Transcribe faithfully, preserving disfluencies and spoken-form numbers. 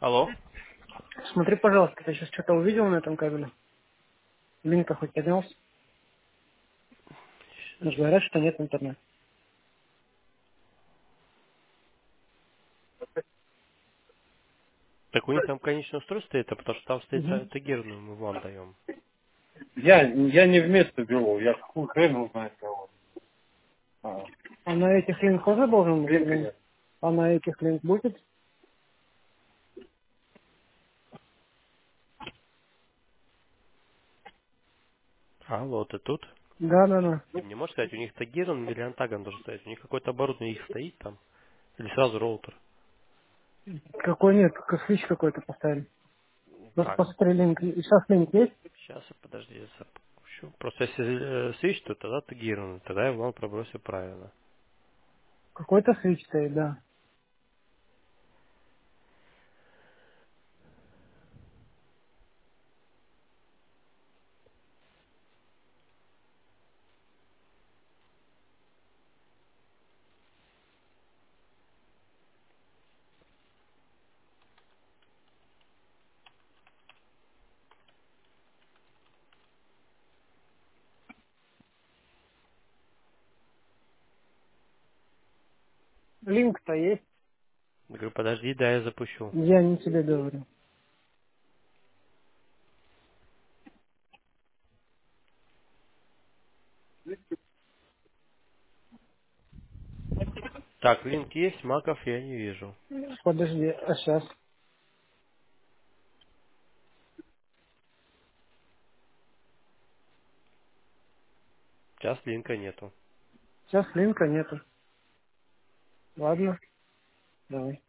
Алло. Смотри, пожалуйста, ты сейчас что-то увидел на этом кабеле? Линк-то хоть поднялся? Ну, говорят, что нет интернета. Так у них там конечное устройство стоит, а потому что там стоит Угу. та- тагированную, мы вам даем. Я, я не вместо беру, я хуй хрен узнает кого. А, А на этих линк тоже должен быть? Линка Или- нет. А на этих линк будет? Алло, ты тут? Да, да, да. Ты мне можешь сказать, у них тагирован или антагон должен стоять? У них какое-то оборудование их стоит там? Или сразу роутер? Какой нет, как свич какой-то поставили. Просто Так, посмотри линк. И сейчас линк есть? сейчас, подожди, я запущу. Просто если э, свич, то тогда тагирован. Тогда я вам пробросил правильно. Какой-то свич стоит, да. Линк-то есть. Я говорю, подожди, да, я запущу. Я не тебе говорю. Так, линк есть, маков я не вижу. Подожди, а сейчас? Сейчас линка нету. Сейчас линка нету. Ладно, давай.